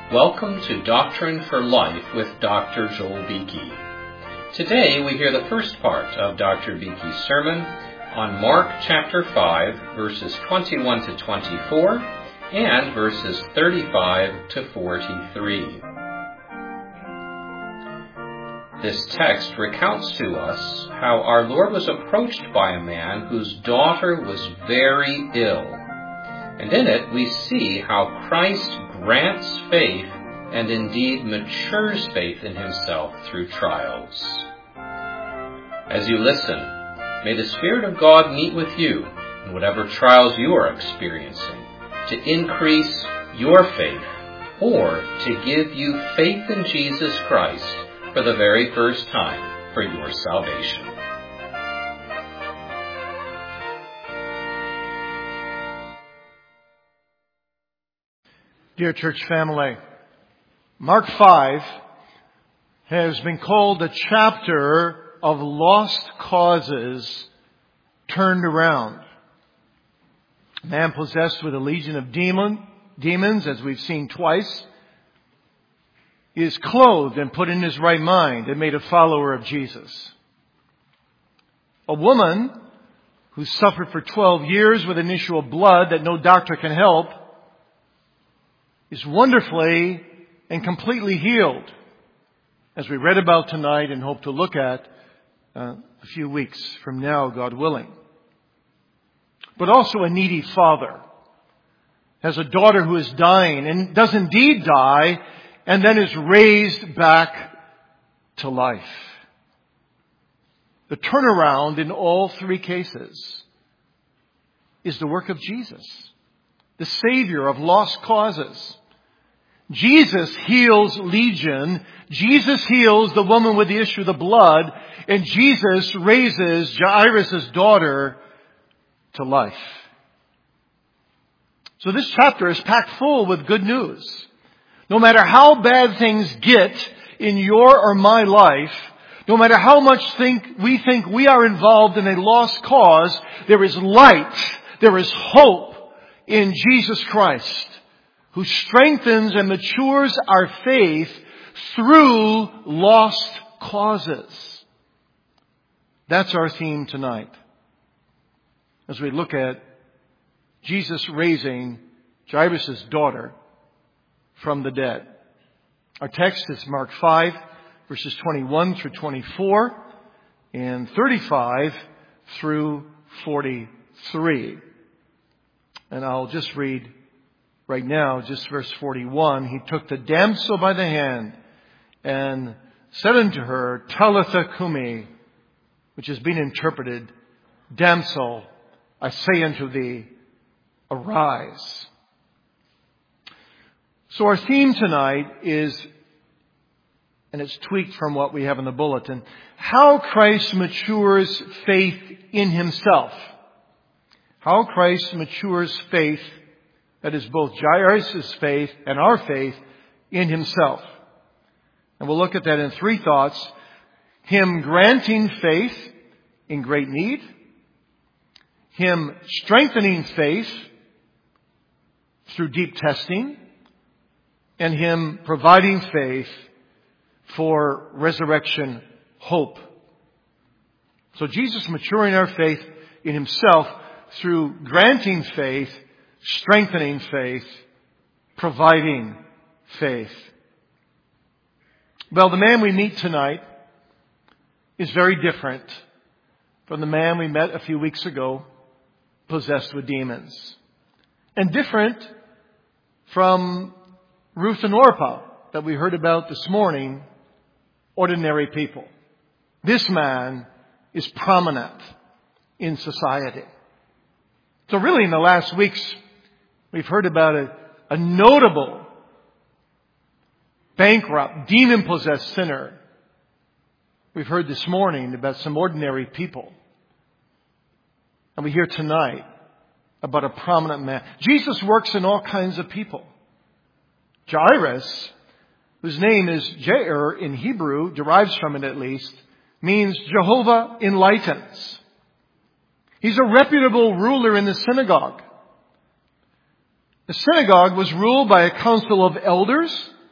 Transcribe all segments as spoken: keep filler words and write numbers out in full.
Welcome to Doctrine for Life with Doctor Joel Beeke. Today we hear the first part of Doctor Beeke's sermon on Mark chapter five, verses twenty-one to twenty-four and verses thirty-five to forty-three. This text recounts to us how our Lord was approached by a man whose daughter was very ill. And in it we see how Christ grants faith and indeed matures faith in himself through trials. As you listen, may the Spirit of God meet with you in whatever trials you are experiencing to increase your faith or to give you faith in Jesus Christ for the very first time for your salvation. Dear church family, Mark five has been called a chapter of lost causes turned around. A man possessed with a legion of demon, demons, as we've seen twice, is clothed and put in his right mind and made a follower of Jesus. A woman who suffered for twelve years with an issue of blood that no doctor can help is wonderfully and completely healed, as we read about tonight and hope to look at uh, a few weeks from now, God willing. But also a needy father has a daughter who is dying and does indeed die and then is raised back to life. The turnaround in all three cases is the work of Jesus, the Savior of lost causes. Jesus heals Legion. Jesus heals the woman with the issue of the blood. And Jesus raises Jairus' daughter to life. So this chapter is packed full with good news. No matter how bad things get in your or my life, no matter how much think we think we are involved in a lost cause, there is light, there is hope in Jesus Christ, who strengthens and matures our faith through lost causes. That's our theme tonight, as we look at Jesus raising Jairus' daughter from the dead. Our text is Mark five, verses twenty-one through twenty-four and thirty-five through forty-three. And I'll just read right now, just verse forty-one. He took the damsel by the hand and said unto her, Talitha cumi, which has been interpreted, Damsel, I say unto thee, arise. So our theme tonight is, and it's tweaked from what we have in the bulletin, how Christ matures faith in himself. How Christ matures faith, that is both Jairus' faith and our faith, in himself. And we'll look at that in three thoughts. Him granting faith in great need. Him strengthening faith through deep testing. And him providing faith for resurrection hope. So Jesus maturing our faith in himself through granting faith, strengthening faith, providing faith. Well, the man we meet tonight is very different from the man we met a few weeks ago, possessed with demons. And different from Ruth and Orpah that we heard about this morning, ordinary people. This man is prominent in society. So really in the last weeks, we've heard about a, a notable, bankrupt, demon-possessed sinner. We've heard this morning about some ordinary people. And we hear tonight about a prominent man. Jesus works in all kinds of people. Jairus, whose name is Jair in Hebrew, derives from it at least, means Jehovah enlightens. He's a reputable ruler in the synagogue. The synagogue was ruled by a council of elders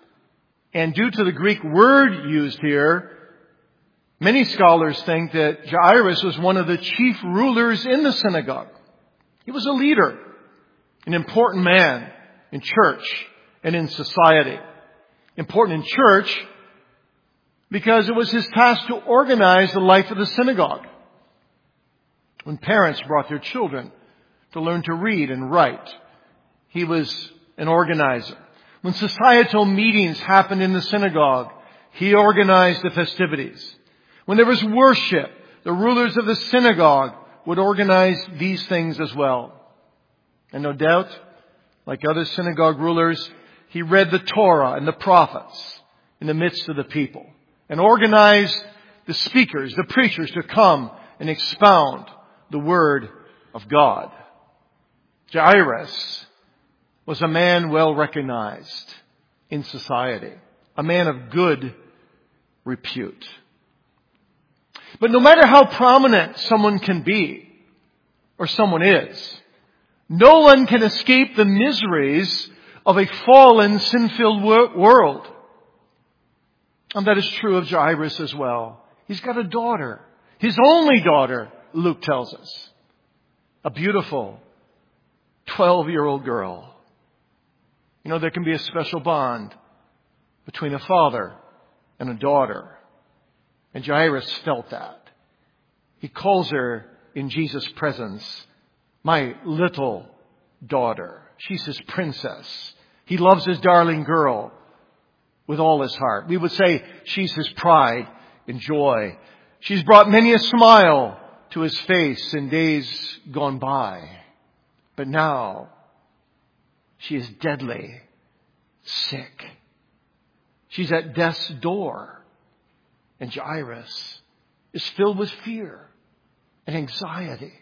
And due to the Greek word used here, many scholars think that Jairus was one of the chief rulers in the synagogue. He was a leader, an important man in church and in society. Important in church because it was his task to organize the life of the synagogue. When parents brought their children to learn to read and write, he was an organizer. When societal meetings happened in the synagogue, he organized the festivities. When there was worship, the rulers of the synagogue would organize these things as well. And no doubt, like other synagogue rulers, he read the Torah and the prophets in the midst of the people and organized the speakers, the preachers, to come and expound the Word of God. Jairus was a man well recognized in society, a man of good repute. But no matter how prominent someone can be, or someone is, no one can escape the miseries of a fallen, sin-filled world. And that is true of Jairus as well. He's got a daughter, his only daughter, Luke tells us. A beautiful twelve-year-old girl. You know, there can be a special bond between a father and a daughter. And Jairus felt that. He calls her in Jesus' presence, my little daughter. She's his princess. He loves his darling girl with all his heart. We would say she's his pride and joy. She's brought many a smile to his face in days gone by. But now she is deadly sick. She's at death's door. And Jairus is filled with fear and anxiety.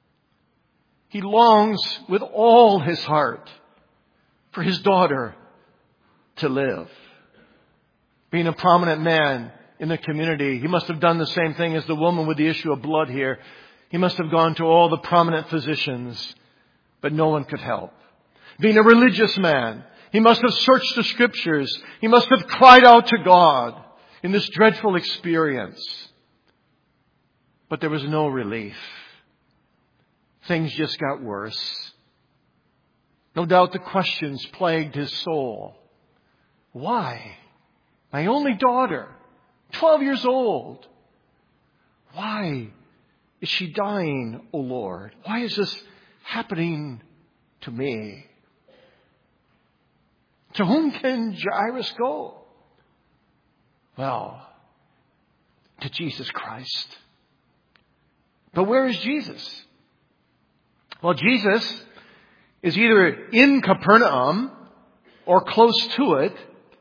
He longs with all his heart for his daughter to live. Being a prominent man in the community, he must have done the same thing as the woman with the issue of blood here. He must have gone to all the prominent physicians, but no one could help. Being a religious man, he must have searched the scriptures. He must have cried out to God in this dreadful experience. But there was no relief. Things just got worse. No doubt the questions plagued his soul. Why? My only daughter, twelve years old. Why is she dying, O Lord? Why is this happening to me? To whom can Jairus go? Well, to Jesus Christ. But where is Jesus? Well, Jesus is either in Capernaum or close to it,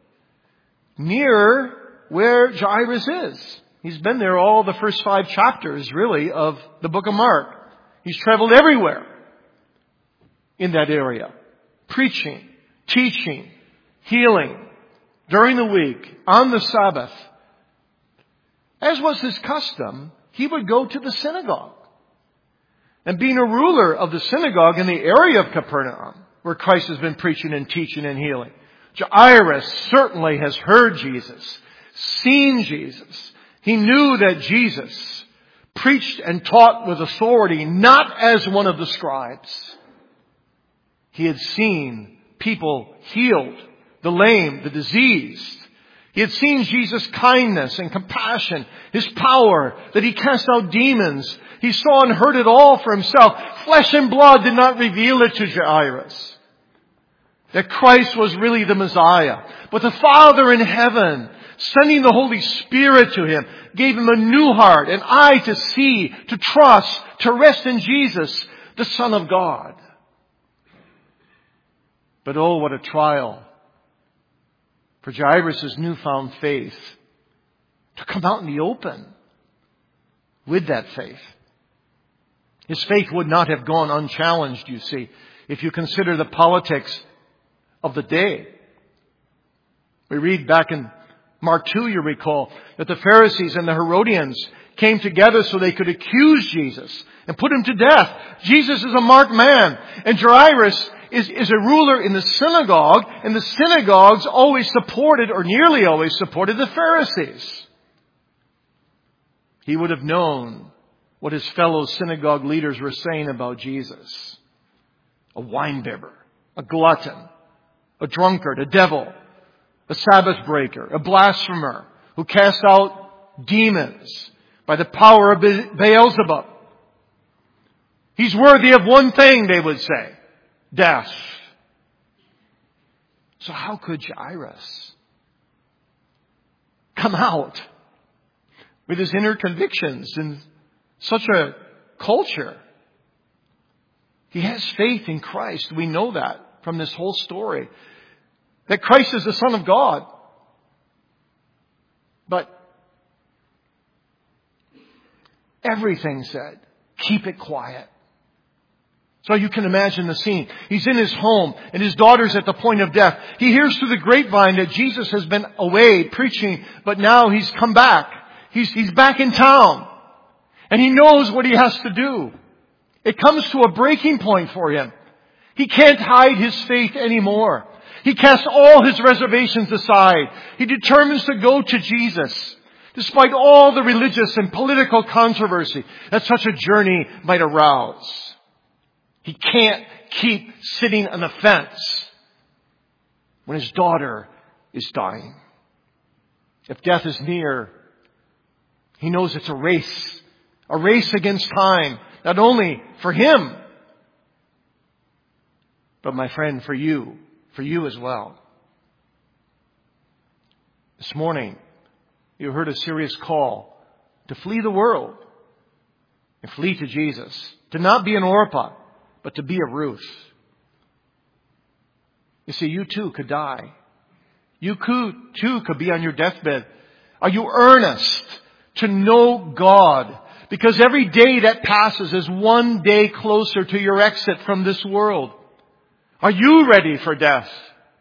near where Jairus is. He's been there all the first five chapters, really, of the book of Mark. He's traveled everywhere in that area, preaching, teaching, healing, during the week, on the Sabbath. As was his custom, he would go to the synagogue. And being a ruler of the synagogue in the area of Capernaum, where Christ has been preaching and teaching and healing, Jairus certainly has heard Jesus, seen Jesus. He knew that Jesus preached and taught with authority, not as one of the scribes. He had seen people healed, the lame, the diseased. He had seen Jesus' kindness and compassion, His power, that He cast out demons. He saw and heard it all for Himself. Flesh and blood did not reveal it to Jairus, that Christ was really the Messiah. But the Father in heaven, sending the Holy Spirit to him, gave him a new heart, an eye to see, to trust, to rest in Jesus, the Son of God. But oh, what a trial for Jairus' newfound faith to come out in the open with that faith. His faith would not have gone unchallenged, you see, if you consider the politics of the day. We read back in Mark two, you recall, that the Pharisees and the Herodians came together so they could accuse Jesus and put him to death. Jesus is a marked man, and Jairus is, is a ruler in the synagogue, and the synagogues always supported, or nearly always supported, the Pharisees. He would have known what his fellow synagogue leaders were saying about Jesus. A winebibber, a glutton, a drunkard, a devil, a Sabbath breaker, a blasphemer who cast out demons by the power of Beelzebub. He's worthy of one thing, they would say, death. So how could Jairus come out with his inner convictions in such a culture? He has faith in Christ. We know that from this whole story. That Christ is the Son of God. But everything said, keep it quiet. So you can imagine the scene. He's in his home and his daughter's at the point of death. He hears through the grapevine that Jesus has been away preaching, but now he's come back. He's, he's back in town. And he knows what he has to do. It comes to a breaking point for him. He can't hide his faith anymore. He casts all his reservations aside. He determines to go to Jesus, despite all the religious and political controversy that such a journey might arouse. He can't keep sitting on the fence when his daughter is dying. If death is near, he knows it's a race, a race against time, not only for him, but my friend, for you, for you as well. This morning, you heard a serious call to flee the world and flee to Jesus, to not be an Orpah, but to be a Ruth. You see, you too could die. You could, too could be on your deathbed. Are you earnest to know God? Because every day that passes is one day closer to your exit from this world. Are you ready for death?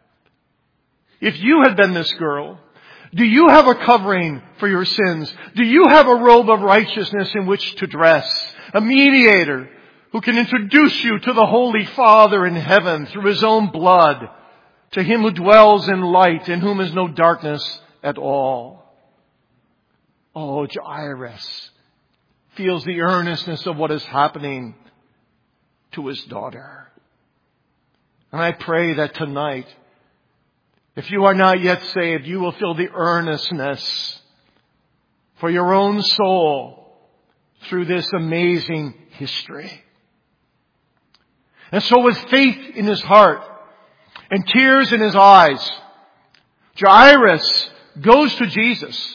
If you had been this girl, do you have a covering for your sins? Do you have a robe of righteousness in which to dress? A mediator who can introduce you to the Holy Father in heaven through His own blood, to Him who dwells in light, in whom is no darkness at all. Oh, Jairus feels the earnestness of what is happening to his daughter. And I pray that tonight, if you are not yet saved, you will feel the earnestness for your own soul through this amazing history. And so with faith in his heart and tears in his eyes, Jairus goes to Jesus.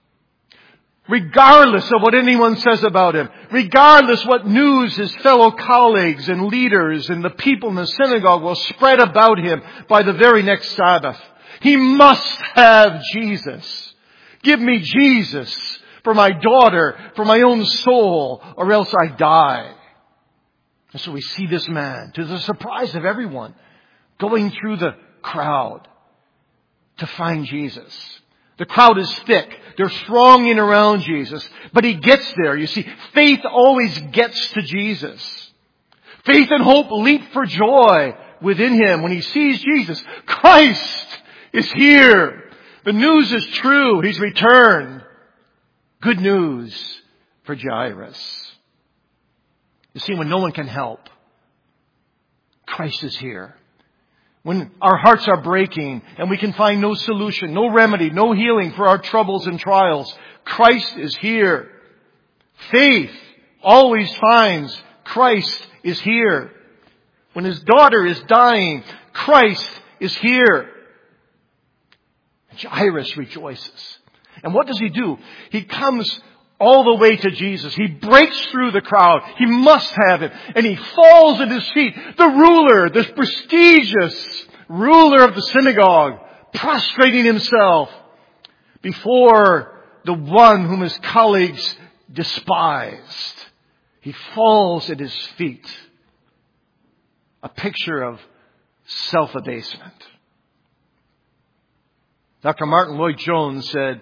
Regardless of what anyone says about him, regardless what news his fellow colleagues and leaders and the people in the synagogue will spread about him by the very next Sabbath, he must have Jesus. Give me Jesus for my daughter, for my own soul, or else I die. And so we see this man, to the surprise of everyone, going through the crowd to find Jesus. The crowd is thick. They're thronging around Jesus. But he gets there. You see, faith always gets to Jesus. Faith and hope leap for joy within him when he sees Jesus. Christ is here. The news is true. He's returned. Good news for Jairus. You see, when no one can help, Christ is here. When our hearts are breaking and we can find no solution, no remedy, no healing for our troubles and trials, Christ is here. Faith always finds Christ is here. When his daughter is dying, Christ is here. Jairus rejoices. And what does he do? He comes all the way to Jesus. He breaks through the crowd. He must have him. And he falls at his feet. The ruler, this prestigious ruler of the synagogue, prostrating himself before the one whom his colleagues despised. He falls at his feet. A picture of self-abasement. Doctor Martin Lloyd-Jones said,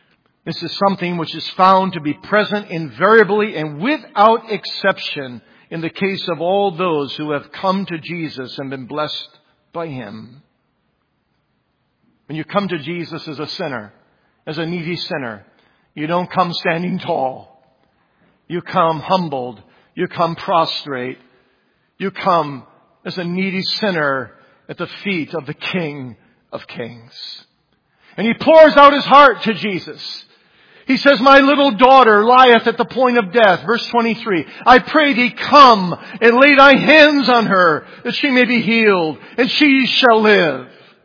"This is something which is found to be present invariably and without exception in the case of all those who have come to Jesus and been blessed by Him. When you come to Jesus as a sinner, as a needy sinner, you don't come standing tall. You come humbled. You come prostrate. You come as a needy sinner at the feet of the King of Kings. And He pours out His heart to Jesus. He says, my little daughter lieth at the point of death. Verse twenty-three. I pray thee come and lay thy hands on her that she may be healed and she shall live.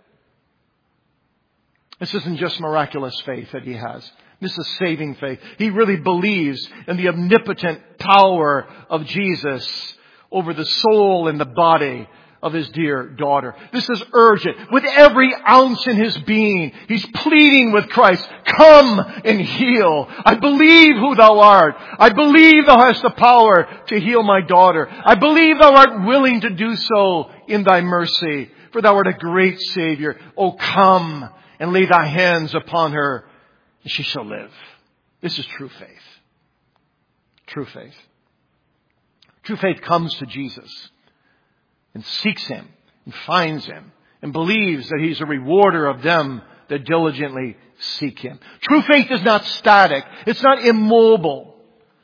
This isn't just miraculous faith that he has. This is saving faith. He really believes in the omnipotent power of Jesus over the soul and the body of his dear daughter. This is urgent. With every ounce in his being, he's pleading with Christ, come and heal. I believe who thou art. I believe thou hast the power to heal my daughter. I believe thou art willing to do so in thy mercy, for thou art a great Savior. Oh, come and lay thy hands upon her, and she shall live. This is true faith. True faith. True faith comes to Jesus and seeks Him and finds Him and believes that He's a rewarder of them that diligently seek Him. True faith is not static. It's not immobile.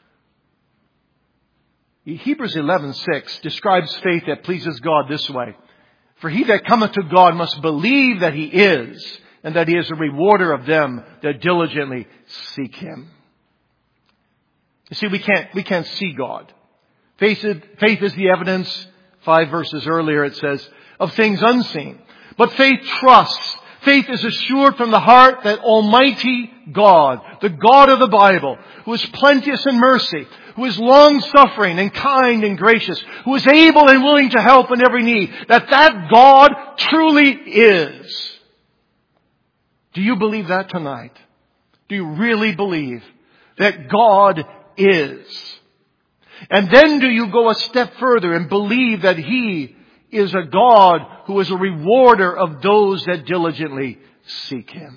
Hebrews eleven six describes faith that pleases God this way. For he that cometh to God must believe that He is, and that He is a rewarder of them that diligently seek Him. You see, we can't, we can't see God. Faith is, faith is the evidence, five verses earlier it says, of things unseen. But faith trusts. Faith is assured from the heart that Almighty God, the God of the Bible, who is plenteous in mercy, who is long-suffering and kind and gracious, who is able and willing to help in every need, that that God truly is. Do you believe that tonight? Do you really believe that God is? And then do you go a step further and believe that He is a God who is a rewarder of those that diligently seek Him?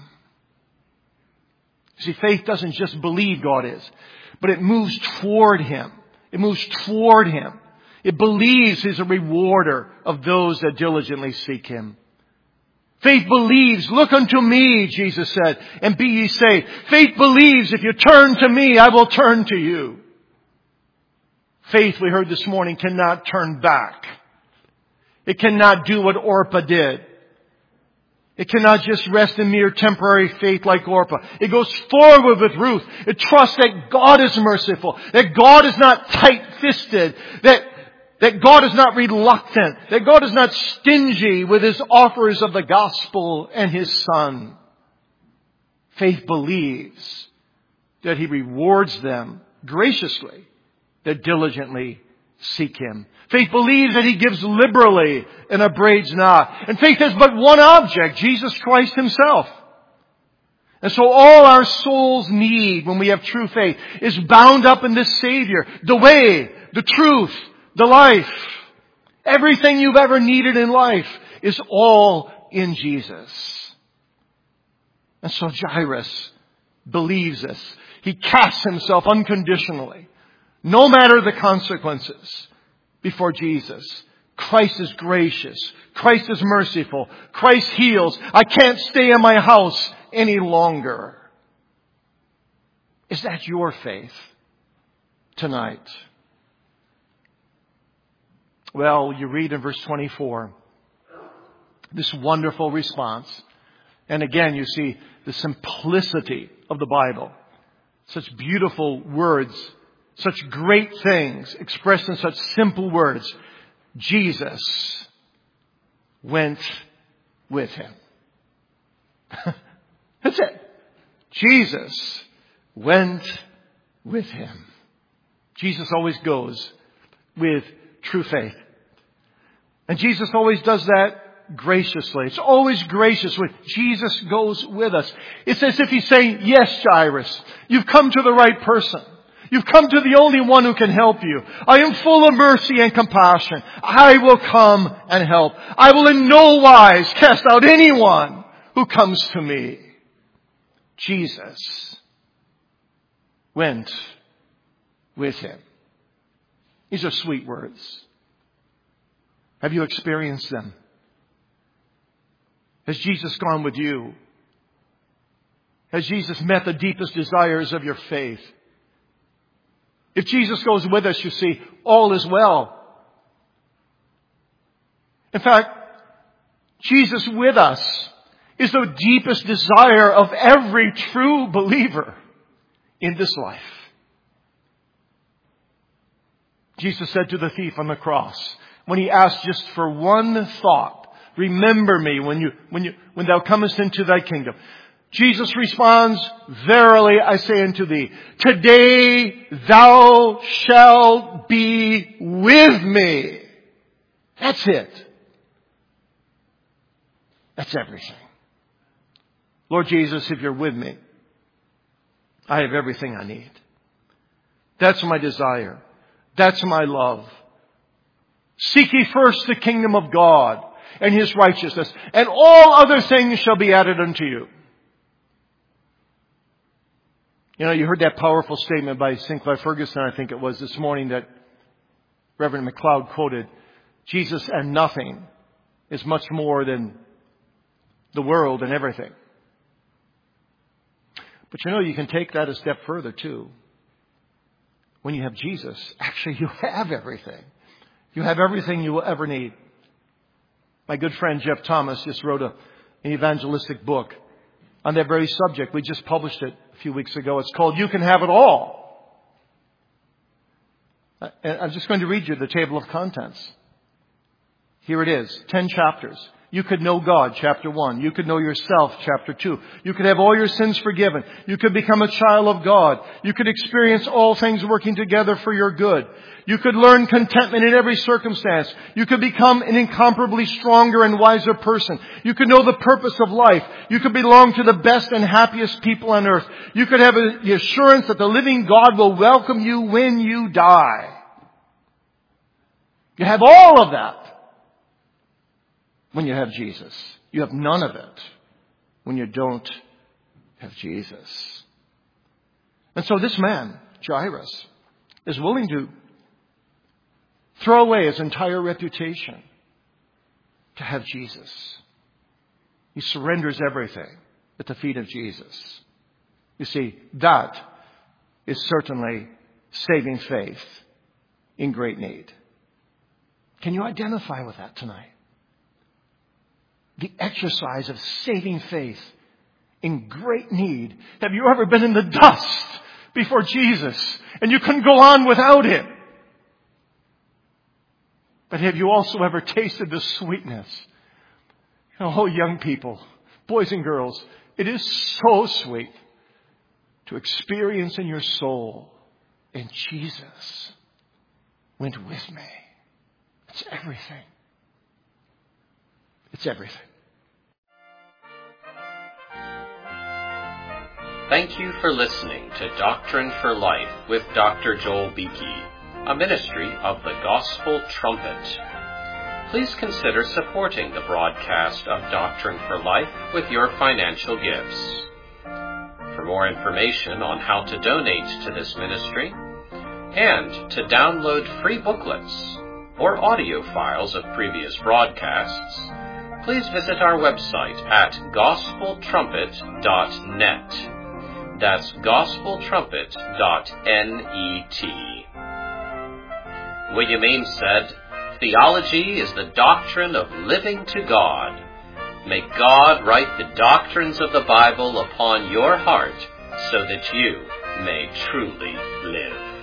See, faith doesn't just believe God is, but it moves toward Him. It moves toward Him. It believes He's a rewarder of those that diligently seek Him. Faith believes, look unto me, Jesus said, and be ye saved. Faith believes, if you turn to me, I will turn to you. Faith, we heard this morning, cannot turn back. It cannot do what Orpah did. It cannot just rest in mere temporary faith like Orpah. It goes forward with Ruth. It trusts that God is merciful, that God is not tight-fisted, that That God is not reluctant. That God is not stingy with His offers of the gospel and His Son. Faith believes that He rewards them graciously that diligently seek Him. Faith believes that He gives liberally and upbraids not. And faith has but one object, Jesus Christ Himself. And so all our souls need when we have true faith is bound up in this Savior, the way, the truth, the life. Everything you've ever needed in life is all in Jesus. And so Jairus believes this. He casts himself unconditionally, no matter the consequences, before Jesus. Christ is gracious. Christ is merciful. Christ heals. I can't stay in my house any longer. Is that your faith tonight? Well, you read in verse twenty-four, this wonderful response. And again, you see the simplicity of the Bible. Such beautiful words, such great things expressed in such simple words. Jesus went with him. That's it. Jesus went with him. Jesus always goes with true faith. And Jesus always does that graciously. It's always gracious when Jesus goes with us. It's as if He's saying, yes, Jairus, you've come to the right person. You've come to the only one who can help you. I am full of mercy and compassion. I will come and help. I will in no wise cast out anyone who comes to me. Jesus went with him. These are sweet words. Have you experienced them? Has Jesus gone with you? Has Jesus met the deepest desires of your faith? If Jesus goes with us, you see, all is well. In fact, Jesus with us is the deepest desire of every true believer in this life. Jesus said to the thief on the cross, when he asked just for one thought, remember me when you, when you, when thou comest into thy kingdom. Jesus responds, verily I say unto thee, today thou shalt be with me. That's it. That's everything. Lord Jesus, if you're with me, I have everything I need. That's my desire. That's my love. Seek ye first the kingdom of God and His righteousness, and all other things shall be added unto you. You know, you heard that powerful statement by Sinclair Ferguson, I think it was this morning, that Reverend McLeod quoted. Jesus and nothing is much more than the world and everything. But you know, you can take that a step further too. When you have Jesus, actually you have everything. You have everything you will ever need. My good friend Jeff Thomas just wrote a, an evangelistic book on that very subject. We just published it a few weeks ago. It's called You Can Have It All. And I'm just going to read you the table of contents. Here it is, ten chapters. You could know God, chapter one. You could know yourself, chapter two. You could have all your sins forgiven. You could become a child of God. You could experience all things working together for your good. You could learn contentment in every circumstance. You could become an incomparably stronger and wiser person. You could know the purpose of life. You could belong to the best and happiest people on earth. You could have the assurance that the living God will welcome you when you die. You have all of that when you have Jesus. You have none of it when you don't have Jesus. And so this man, Jairus, is willing to throw away his entire reputation to have Jesus. He surrenders everything at the feet of Jesus. You see, that is certainly saving faith in great need. Can you identify with that tonight? The exercise of saving faith in great need. Have you ever been in the dust before Jesus and you couldn't go on without Him? But have you also ever tasted the sweetness? Oh, young people, boys and girls, it is so sweet to experience in your soul, and Jesus went with me. It's everything. It's everything. Thank you for listening to Doctrine for Life with Doctor Joel Beeke, a ministry of the Gospel Trumpet. Please consider supporting the broadcast of Doctrine for Life with your financial gifts. For more information on how to donate to this ministry and to download free booklets or audio files of previous broadcasts, please visit our website at gospel trumpet dot net. That's gospel trumpet dot net. William Ames said, "Theology is the doctrine of living to God. May God write the doctrines of the Bible upon your heart so that you may truly live."